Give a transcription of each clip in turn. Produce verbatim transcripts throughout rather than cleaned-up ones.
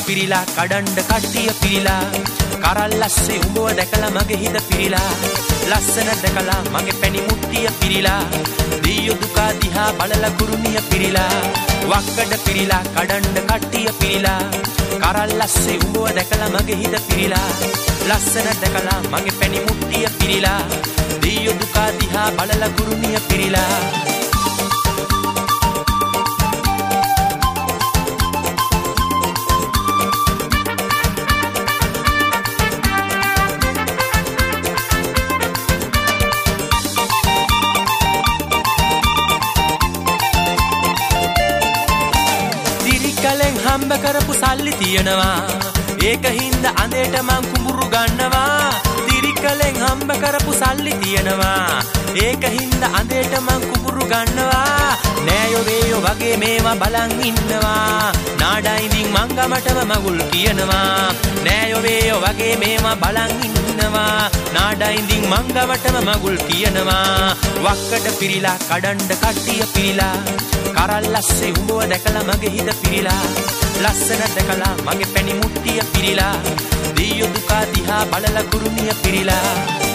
පිරිලා කඩන්ඩ කට්ටිය පිරිලා කරල්ලස්සේ උඹව දැකලා මගේ හිත පිරිලා ලස්සන දැකලා මගේ පැණි මුට්ටිය පිරිලා දීයෝ දුකා දිහා බලලා කුරුණිය පිරිලා වක්කඩ පිරිලා කඩන්ඩ කට්ටිය පිරිලා කරල්ලස්සේ උඹව දැකලා මගේ හිත පිරිලා ලස්සන දැකලා මගේ පැණි මුට්ටිය පිරිලා දීයෝ දුකා දිහා බලලා කුරුණිය පිරිලා හම්බ කරපු සල්ලි තියනවා ඒක හින්දා අඳේට මං කුඹුරු ගන්නවා තිරිකලෙන් හම්බ කරපු සල්ලි තියනවා ඒක හින්දා අඳේට මං කුඹුරු ගන්නවා නෑයෝ වේයෝ වගේ මේවා බලන් ඉන්නවා නාඩයින්දින් මං ගමටම මගුල් කියනවා නෑයෝ වේයෝ වගේ මේවා බලන් ඉන්නවා නාඩයින්දින් මං ගමටම මගුල් කියනවා වක්කඩ පිරිලා කඩන්ඩ කට්ටිය පිරිලා කරල්ලස්සේ උඹව දැකලා මගේ හිත පිරිලා ලස්සන දැකලා මගේ පැණි මුට්ටිය පිරිලා දීයෝ දුකා දිහා බලලා කුරුණිය පිරිලා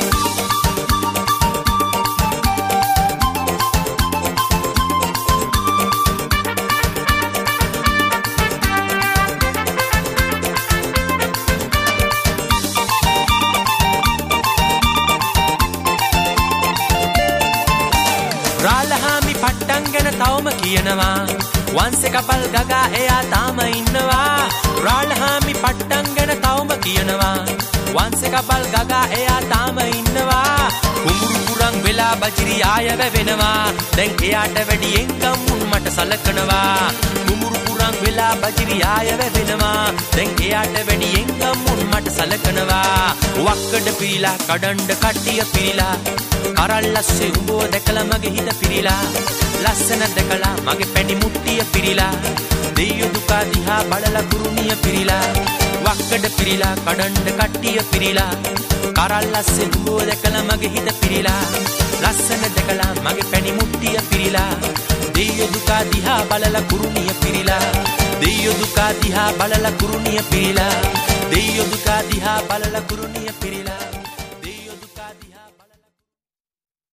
රාලහාමි පට්ටන් ගැන තවම කියනවා වංශ කපල් ගගා එයා තාම ඉන්නවා රාලහාමි පට්ටන් ගැන තවම කියනවා වංශ කපල් ගගා එයා තාම ඉන්නවා කුඹුරු පුරන් වෙලා බජිරි ආය වැවෙනවා දැන් එයාට වැඩියෙන් ගම්මුන් මට සලකනවා කුඹුරු පුරන් වෙලා බජිරි ආය වැවෙනවා දැන් එයාට වැඩියෙන් ගම්මුන් මට සලකනවා වක්කඩ පිරිලා කඩන්ඩ කට්ටිය පිරිලා කරල්ලස්සේ උඹව දැකලා මගේ හිත පිරිලා ලස්සන දැකලා මගේ පැණි මුට්ටිය පිරිලා දෙයියෝ දුකා දිහා බලලා කුරුණිය පිරිලා වක්කඩ පිරිලා කඩන්ඩ කට්ටිය පිරිලා කරල්ලස්සේ උඹව දැකලා මගේ හිත පිරිලා ලස්සන දැකලා මගේ පැණි මුට්ටිය පිරිලා දෙයියෝ දුකා දිහා බලලා කුරුණිය පිරිලා දෙයියෝ දුකා දිහා බලලා කුරුණිය පිරිලා දෙයියෝ දුකා දිහා බලලා කුරුණිය පිරිලා